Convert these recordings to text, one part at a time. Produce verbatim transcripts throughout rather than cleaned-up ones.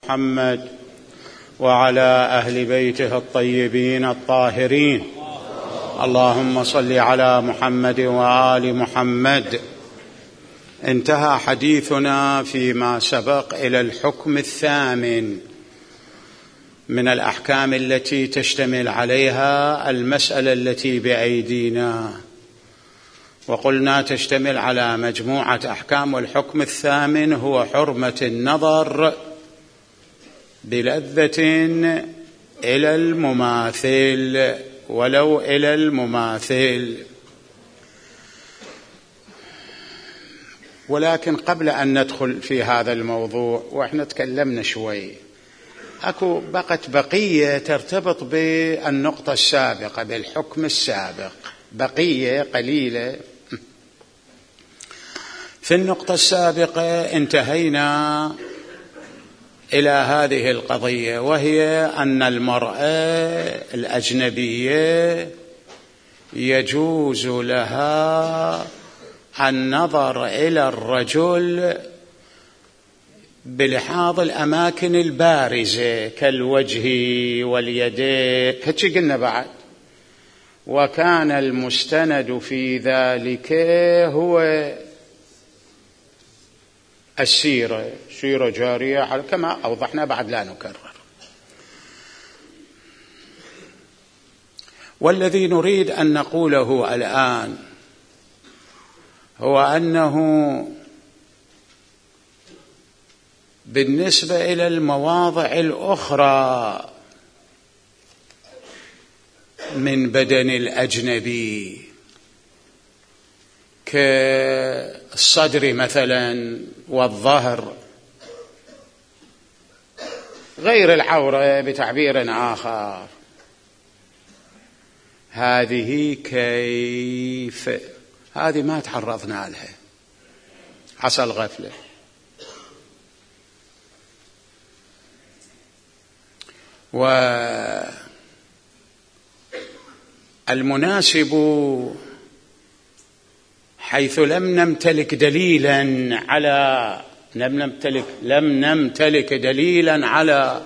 محمد وعلى أهل بيته الطيبين الطاهرين. اللهم صل على محمد وآل محمد. انتهى حديثنا فيما سبق إلى الحكم الثامن من الأحكام التي تشتمل عليها المسألة التي بأيدينا، وقلنا تشتمل على مجموعة أحكام، والحكم الثامن هو حرمة النظر بلذة إلى المماثل ولو إلى المماثل. ولكن قبل أن ندخل في هذا الموضوع، وإحنا تكلمنا شوي، أكو بقت بقية ترتبط بالنقطة السابقة، بالحكم السابق، بقية قليلة. في النقطة السابقة انتهينا إلى هذه القضية، وهي أن المرأة الأجنبية يجوز لها النظر إلى الرجل بلحاظ الأماكن البارزة كالوجه واليدين، هيك قلنا بعد. وكان المستند في ذلك هو السيرة، سيرة جارية كما أوضحنا، بعد لا نكرر. والذي نريد أن نقوله الآن هو أنه بالنسبة إلى المواضع الأخرى من بدن الأجنبي كالصدر مثلا والظهر، غير العورة بتعبير آخر، هذه كيف؟ هذه ما تعرضنا لها، عسى الغفلة. والمناسب حيث لم نمتلك دليلا على لم نمتلك لم نمتلك دليلا على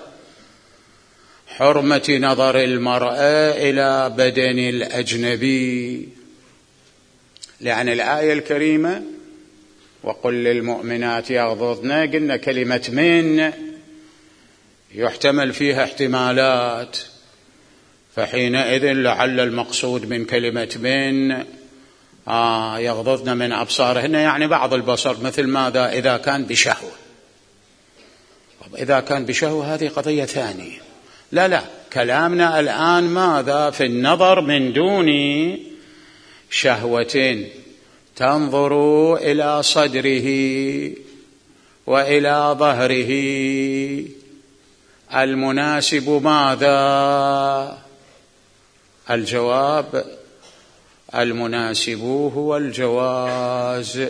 حرمة نظر المرأة إلى بدن الأجنبي، لأن الآية الكريمة وقل للمؤمنات يغضضن، قلنا كلمة من يحتمل فيها احتمالات، فحينئذ لعل المقصود من كلمة من آه يغضضن من أبصارهن، يعني بعض البصر، مثل ماذا؟ إذا كان بشهوة. إذا كان بشهوة هذه قضية ثانية. لا لا كلامنا الآن ماذا؟ في النظر من دون شهوة، تنظر إلى صدره وإلى ظهره. المناسب ماذا؟ الجواب المناسب هو الجواز،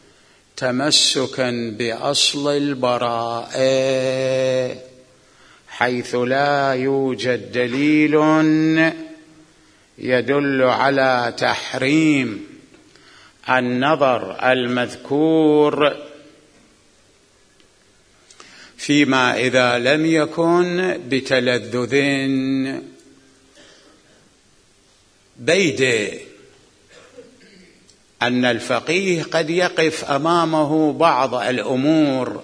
تمسكا بأصل البراءة، حيث لا يوجد دليل يدل على تحريم النظر المذكور، فيما إذا لم يكن بتلذذ بيد أن الفقيه قد يقف أمامه بعض الأمور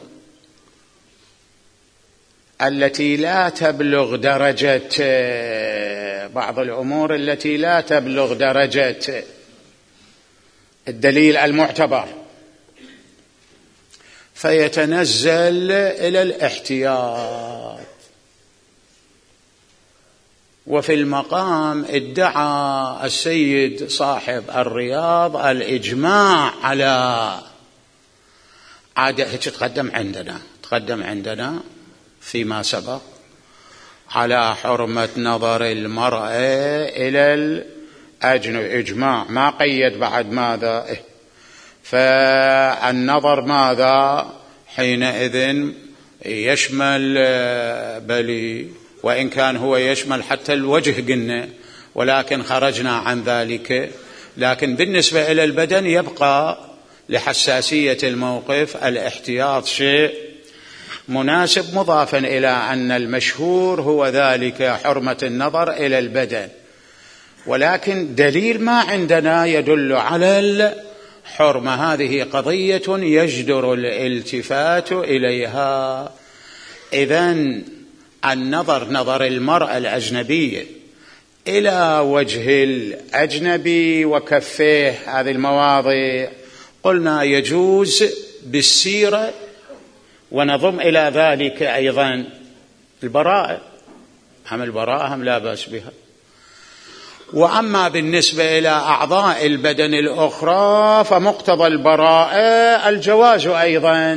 التي لا تبلغ درجة بعض الأمور التي لا تبلغ درجة الدليل المعتبر، فيتنزل إلى الاحتياط. وفي المقام ادعى السيد صاحب الرياض الإجماع على عادة، هيك تقدم عندنا تقدم عندنا فيما سبق على حرمة نظر المرأة إلى الأجنبي، إجماع، ما قيد بعد ماذا. إيه؟ فالنظر ماذا حينئذ يشمل بلي، وإن كان هو يشمل حتى الوجه قلنا، ولكن خرجنا عن ذلك. لكن بالنسبة إلى البدن يبقى لحساسية الموقف الاحتياط شيء مناسب مضافا إلى أن المشهور هو ذلك حرمة النظر إلى البدن، ولكن دليل ما عندنا يدل على الحرمة. هذه قضية يجدر الالتفات إليها. إذن النظر، نظر المرأة الأجنبية إلى وجه الأجنبي وكفيه، هذه المواضع قلنا يجوز بالسيرة، ونضم إلى ذلك أيضا البراءة، هم البراءة هم لا بأس بها. وأما بالنسبة إلى أعضاء البدن الأخرى فمقتضى البراءة الجواز أيضا،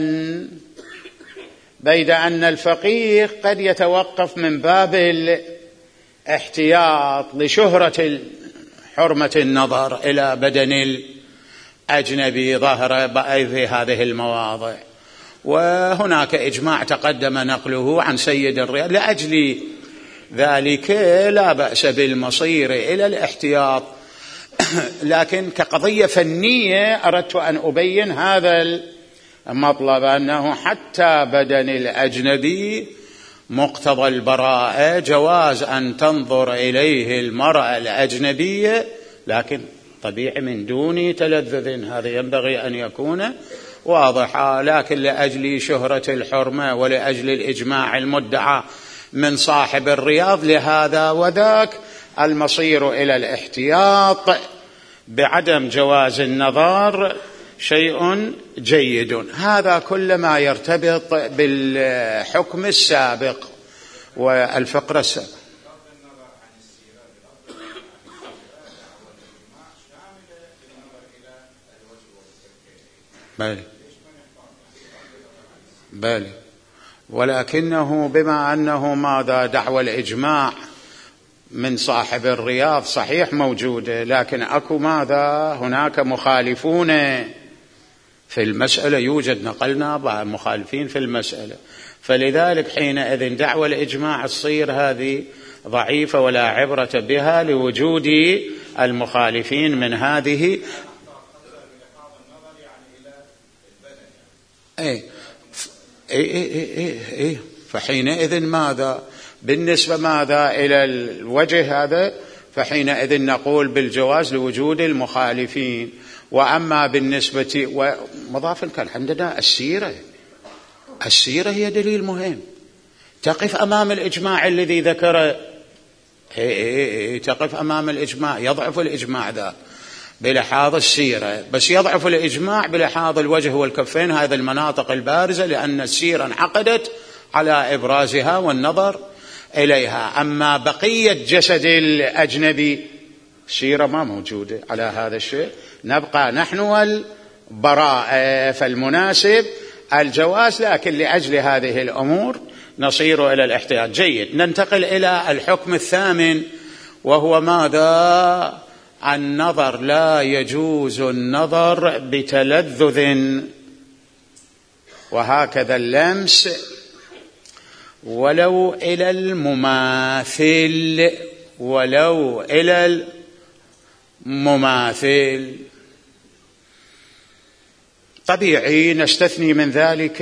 بيد أن الفقيه قد يتوقف من باب الاحتياط لشهرة حرمة النظر إلى بدن الأجنبي ظهر في هذه المواضع. وهناك إجماع تقدم نقله عن سيد الرياض لأجل ذلك لا بأس بالمصير إلى الاحتياط. لكن كقضية فنية أردت أن أبين هذا المطلب، أنه حتى بدن الأجنبي مقتضى البراءة جواز أن تنظر إليه المرأة الأجنبية، لكن طبيعي من دون تلذذ، هذا ينبغي أن يكون واضحا. لكن لأجل شهرة الحرمة ولأجل الإجماع المدعى من صاحب الرياض لهذا وذاك المصير إلى الاحتياط بعدم جواز النظر شيء جيد. هذا كل ما يرتبط بالحكم السابق والفقرة السابقة. بلى بلى، ولكنه بما أنه ماذا دعوى الإجماع من صاحب الرياض صحيح موجودة، لكن أكو ماذا هناك مخالفون في المسألة، يوجد نقلنا بعض مخالفين في المسألة، فلذلك حينئذ دعوى الإجماع تصير هذه ضعيفة ولا عبرة بها لوجود المخالفين من هذه. ايه ايه ايه ايه ايه فحينئذ ماذا بالنسبة ماذا إلى الوجه هذا، فحينئذ نقول بالجواز لوجود المخالفين. وأما بالنسبة ومضافا كان عندنا السيرة، السيرة هي دليل مهم تقف أمام الإجماع الذي ذكر، ايه ايه ايه تقف أمام الإجماع، يضعف الإجماع ذا بلحاظ السيرة، بس يضعف الإجماع بلحاظ الوجه والكفين، هذه المناطق البارزة، لأن السيرة انعقدت على إبرازها والنظر إليها. أما بقية جسد الأجنبي السيرة ما موجودة على هذا الشيء، نبقى نحن والبراءة، فالمناسب الجواز، لكن لأجل هذه الأمور نصير إلى الاحتياط. جيد، ننتقل إلى الحكم الثامن، وهو ماذا؟ النظر. لا يجوز النظر بتلذذ، وهكذا اللمس ولو إلى المماثل، ولو إلى المماثل. طبيعي نستثني من ذلك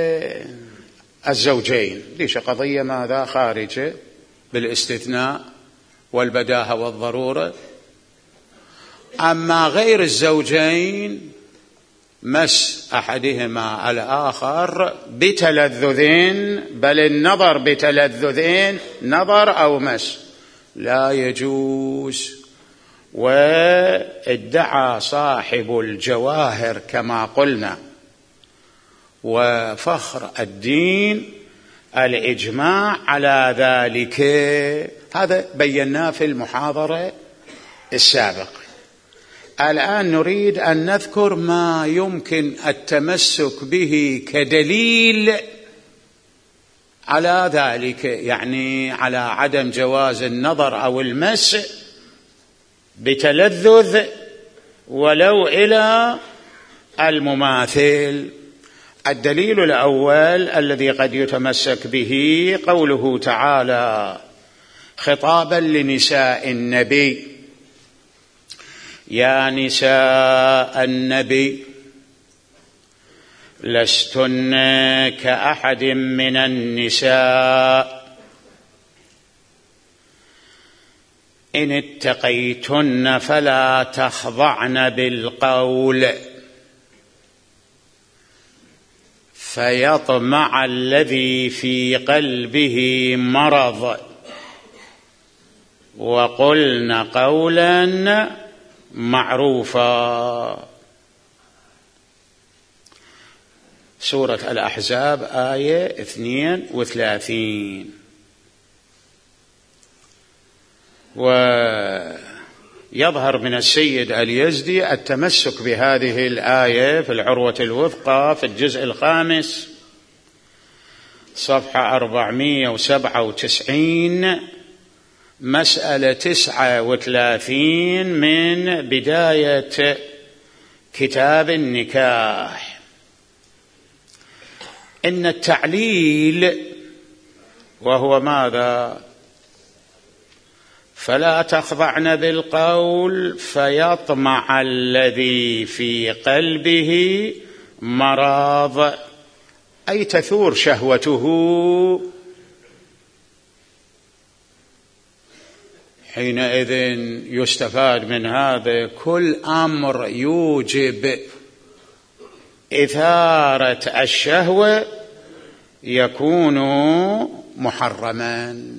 الزوجين، ليش قضية ماذا خارجة بالاستثناء والبداهة والضرورة. أما غير الزوجين مس أحدهما الآخر بتلذذين، بل النظر بتلذذين نظر أو مس لا يجوز. وادعى صاحب الجواهر كما قلنا وفخر الدين الإجماع على ذلك، هذا بيناه في المحاضرة السابقة. الآن نريد أن نذكر ما يمكن التمسك به كدليل على ذلك، يعني على عدم جواز النظر أو المس بتلذذ ولو إلى المماثل. الدليل الأول الذي قد يتمسك به قوله تعالى خطابا لنساء النبي: يا نساء النبي لستن كأحد من النساء إن اتقيتن فلا تخضعن بالقول فيطمع الذي في قلبه مرض وقلن قولا معروفا. سورة الأحزاب آية اثنين وثلاثين. ويظهر من السيد اليزدي التمسك بهذه الآية في العروة الوثقى في الجزء الخامس صفحة أربعمائة وسبعة وتسعين مسألة تسعة وثلاثين من بداية كتاب النكاح. إن التعليل وهو ماذا؟ فلا تخضعن بالقول فيطمع الذي في قلبه مرض، أي تثور شهوته. حينئذ يستفاد من هذا كل أمر يوجب إثارة الشهوة يكون محرما.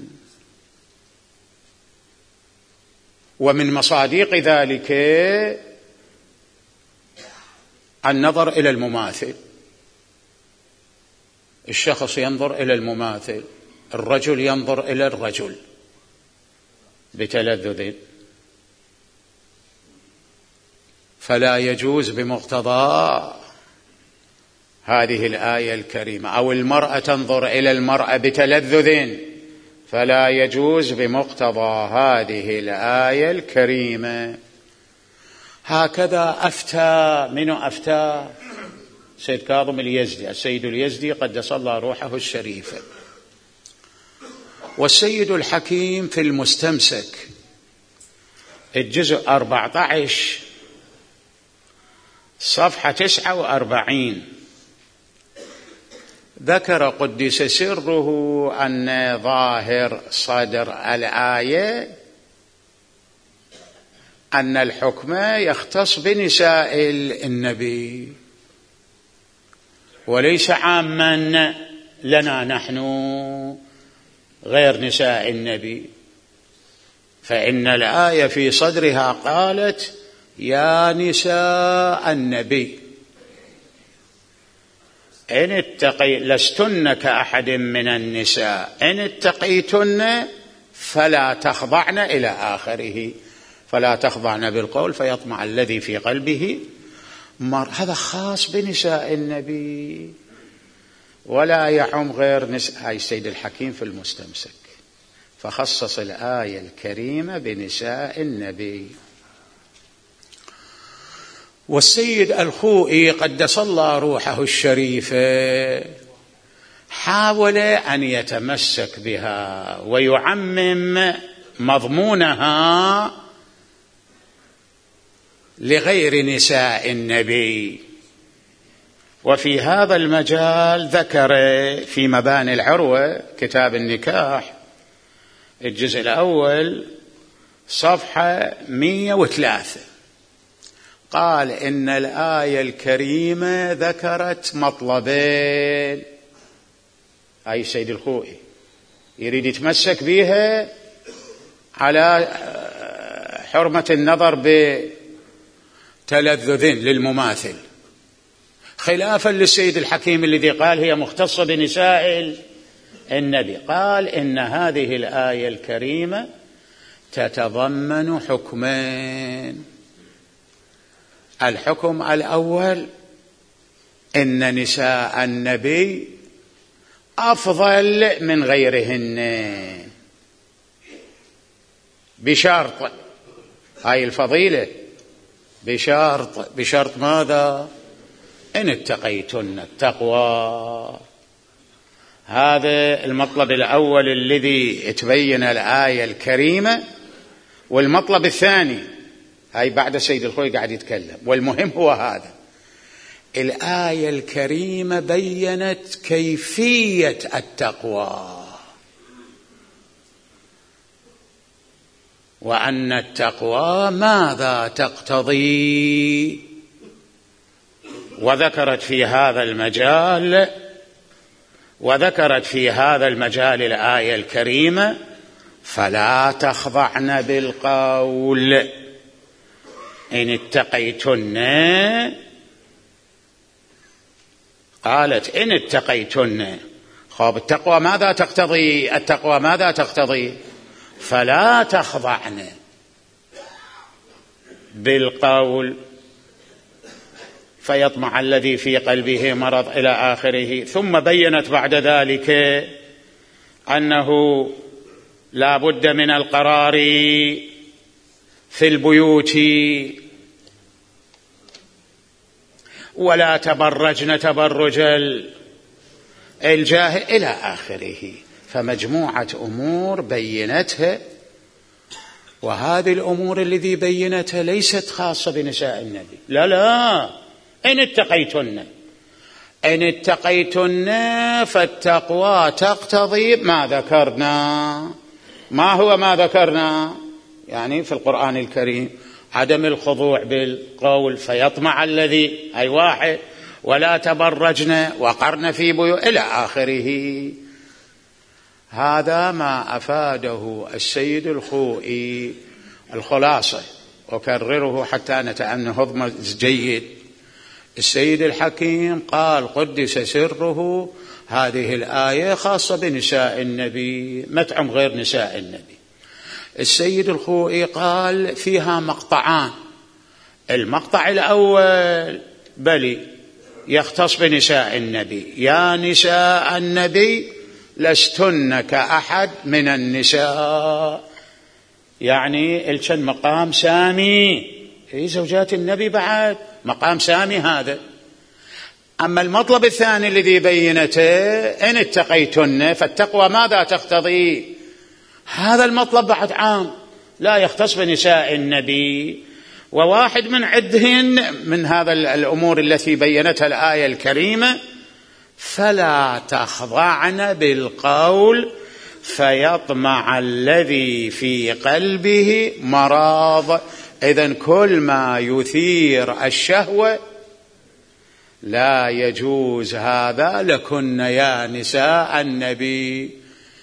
ومن مصادق ذلك النظر إلى المماثل. الشخص ينظر إلى المماثل، الرجل ينظر إلى الرجل بتلذذ، فلا يجوز بمقتضى هذه الآية الكريمة. أو المرأة تنظر إلى المرأة بتلذذ، فلا يجوز بمقتضى هذه الآية الكريمة. هكذا أفتى من أفتى سيد كاظم اليزدي، السيد اليزدي قدس الله روحه الشريفة. والسيد الحكيم في المستمسك الجزء أربعة عشر صفحة تسعة وأربعين ذكر قدس سره أن ظاهر صدر الآية أن الحكم يختص بنساء النبي وليس عاما لنا نحن غير نساء النبي. فإن الآية في صدرها قالت يا نساء النبي إن اتقي لستن كأحد من النساء إن اتقيتن فلا تخضعن إلى آخره، فلا تخضعن بالقول فيطمع الذي في قلبه مر. هذا خاص بنساء النبي ولا يعم غير نساء. هاي السيد الحكيم في المستمسك فخصص الآية الكريمة بنساء النبي. والسيد الخوئي قدس الله روحه الشريفة حاول أن يتمسك بها ويعمم مضمونها لغير نساء النبي. وفي هذا المجال ذكر في مباني العروة كتاب النكاح الجزء الأول صفحة مئة وثلاثة قال إن الآية الكريمة ذكرت مطلبين. أي السيد الخوئي يريد يتمسك بها على حرمة النظر بتلذذ للمماثل، خلافا للسيد الحكيم الذي قال هي مختصة بنساء النبي. قال إن هذه الآية الكريمة تتضمن حكمين. الحكم الأول إن نساء النبي أفضل من غيرهن بشرط، هاي الفضيلة بشرط بشرط ماذا؟ إن اتقيتن التقوى. هذا المطلب الأول الذي تبين الآية الكريمة. والمطلب الثاني هاي بعد سيد الخوي قاعد يتكلم، والمهم هو هذا الآية الكريمة بيّنت كيفية التقوى، وأن التقوى ماذا تقتضي، وذكرت في هذا المجال وذكرت في هذا المجال الآية الكريمة: فلا تخضعن بالقول إن اتقيتن. قالت إن اتقيتن. خب التقوى ماذا تقتضي؟ التقوى ماذا تقتضي؟ فلا تخضعن بالقول فيطمع الذي في قلبه مرض إلى آخره. ثم بيّنت بعد ذلك أنه لا بد من القرار في البيوت ولا تبرجن تبرج الجاهل إلى آخره. فمجموعة أمور بينتها، وهذه الأمور الذي بينتها ليست خاصة بنساء النبي، لا لا، إن اتقيتن إن اتقيتن فالتقوى تقتضي ما ذكرنا. ما هو ما ذكرنا؟ يعني في القرآن الكريم عدم الخضوع بالقول فيطمع الذي أي واحد، ولا تبرجن وقرن في بيوت إلى آخره. هذا ما أفاده السيد الخوئي. الخلاصة أكرره حتى نتأمل هضم جيد. السيد الحكيم قال قدس سره هذه الآية خاصة بنساء النبي، ما تعم غير نساء النبي. السيد الخوئي قال فيها مقطعان. المقطع الأول بلي يختص بنساء النبي: يا نساء النبي لستن كأحد من النساء، يعني الشن مقام سامي. إيه زوجات النبي بعد مقام سامي هذا. أما المطلب الثاني الذي بينته: إن اتقيتن، فالتقوى ماذا تقتضي؟ هذا المطلب بعد عام لا يختص بنساء النبي. وواحد من عدهن من هذا الأمور التي بينتها الآية الكريمة: فلا تخضعن بالقول فيطمع الذي في قلبه مرض. إذن كل ما يثير الشهوة لا يجوز هذا لكن يا نساء النبي.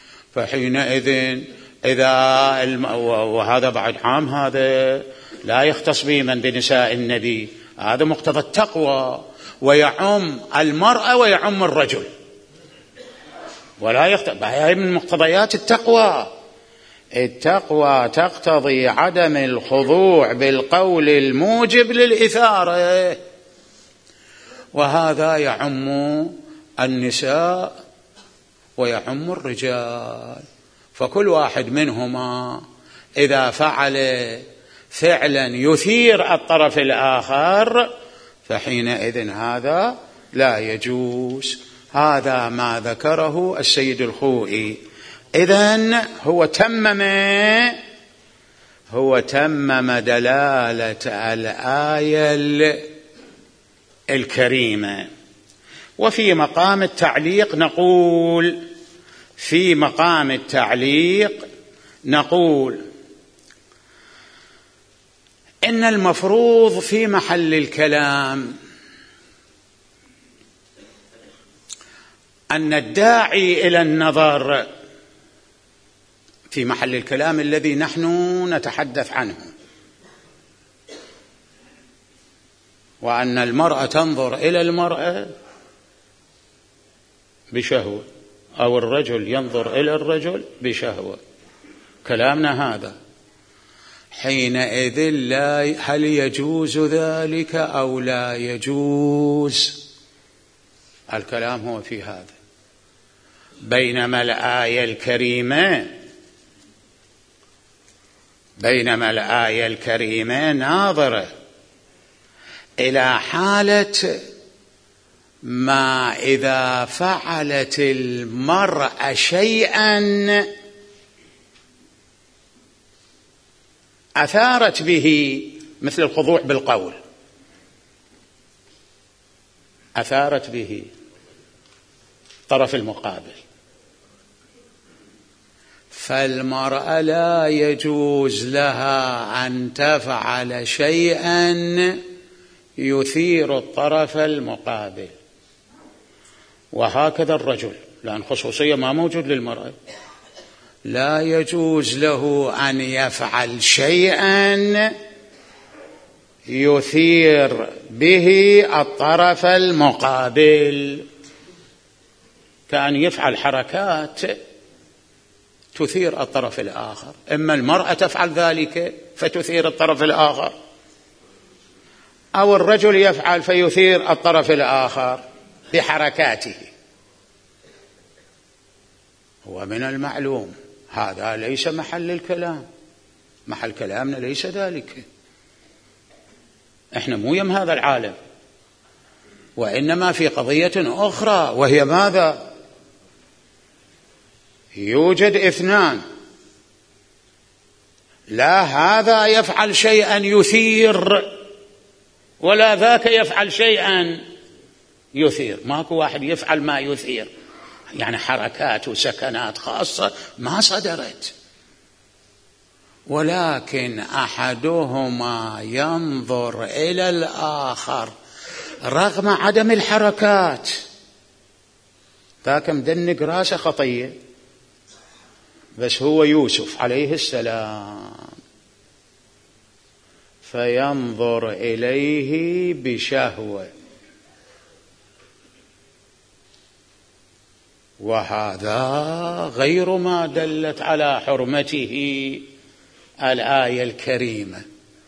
فحينئذ إذا الم... وهذا بعد عام، هذا لا يختص به من بنساء النبي، هذا مقتضى التقوى، ويعم المرأة ويعم الرجل، ولا يختص. هي من مقتضيات التقوى. التقوى تقتضي عدم الخضوع بالقول الموجب للإثارة، وهذا يعم النساء ويعم الرجال. فكل واحد منهما إذا فعل فعلا يثير الطرف الآخر فحينئذ هذا لا يجوز. هذا ما ذكره السيد الخوئي. إذن هو تمم هو تمم دلالة الآية الكريمة. وفي مقام التعليق نقول في مقام التعليق نقول إن المفروض في محل الكلام أن الداعي إلى النظر في محل الكلام الذي نحن نتحدث عنه، وأن المرأة تنظر إلى المرأة بشهوة أو الرجل ينظر إلى الرجل بشهوة، كلامنا هذا. حينئذ لا هل يجوز ذلك أو لا يجوز؟ الكلام هو في هذا. بينما الآية الكريمة بينما الآية الكريمة ناظرة إلى حالة ما إذا فعلت المرأة شيئا أثارت به مثل الخضوع بالقول، أثارت به الطرف المقابل، فالمرأة لا يجوز لها أن تفعل شيئا يثير الطرف المقابل، وهكذا الرجل، لأن خصوصية ما موجود للمرأة، لا يجوز له أن يفعل شيئا يثير به الطرف المقابل، كأن يفعل حركات تثير الطرف الآخر، إما المرأة تفعل ذلك فتثير الطرف الآخر، أو الرجل يفعل فيثير الطرف الآخر بحركاته. هو من المعلوم هذا ليس محل الكلام، محل كلامنا ليس ذلك، احنا مو يم هذا العالم، وإنما في قضية أخرى، وهي ماذا؟ يوجد اثنان، لا هذا يفعل شيئا يثير ولا ذاك يفعل شيئا يثير، ماكو واحد يفعل ما يثير، يعني حركات وسكنات خاصة ما صدرت، ولكن أحدهما ينظر إلى الآخر رغم عدم الحركات، ذاك مدنق راسه خطية، بس هو يوسف عليه السلام، فينظر إليه بشهوة، وهذا غير ما دلت على حرمته الآية الكريمة،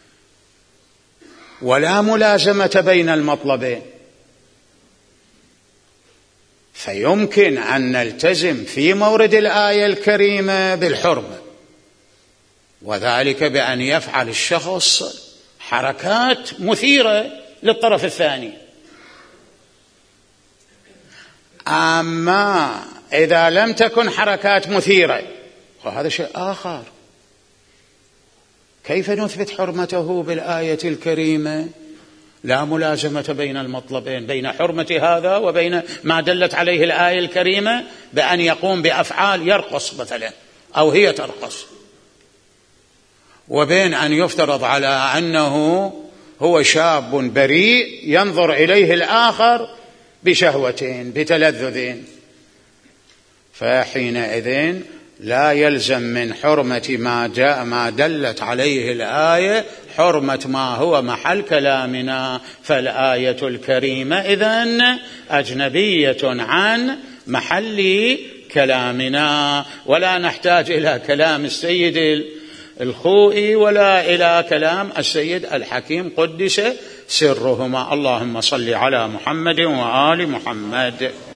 ولا ملازمة بين المطلبين، فيمكن أن نلتزم في مورد الآية الكريمة بالحرمة، وذلك بأن يفعل الشخص حركات مثيرة للطرف الثاني. أما إذا لم تكن حركات مثيرة وهذا شيء آخر، كيف نثبت حرمته بالآية الكريمة؟ لا ملازمة بين المطلبين، بين حرمة هذا وبين ما دلت عليه الآية الكريمة بأن يقوم بأفعال يرقص مثلا أو هي ترقص، وبين أن يفترض على أنه هو شاب بريء ينظر إليه الآخر بشهوة بتلذذ، فحينئذ لا يلزم من حرمة ما جاء ما دلت عليه الآية حرمة ما هو محل كلامنا، فالآية الكريمة إذن أجنبية عن محل كلامنا، ولا نحتاج إلى كلام السيد الخوئي ولا إلى كلام السيد الحكيم قدس سرهما. اللهم صل على محمد وآل محمد.